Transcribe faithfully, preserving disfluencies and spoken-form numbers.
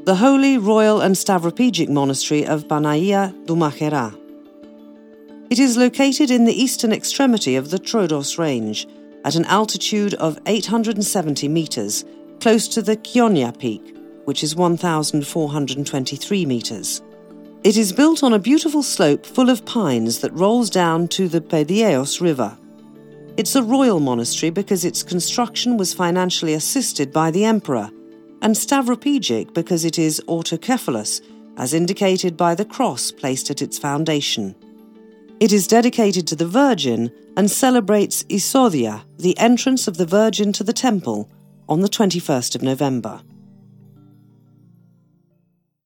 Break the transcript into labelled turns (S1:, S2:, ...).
S1: the Holy, Royal and Stavropegic Monastery of Banaia do Macherá. It is located in the eastern extremity of the Troodos Range, at an altitude of eight hundred seventy metres, close to the Kionia Peak, which is one thousand four hundred twenty-three metres. It is built on a beautiful slope full of pines that rolls down to the Pedieos River. It's a royal monastery because its construction was financially assisted by the emperor, and Stavropegic because it is autocephalous, as indicated by the cross placed at its foundation. It is dedicated to the Virgin and celebrates Esodia, the entrance of the Virgin to the temple, on the twenty-first of November.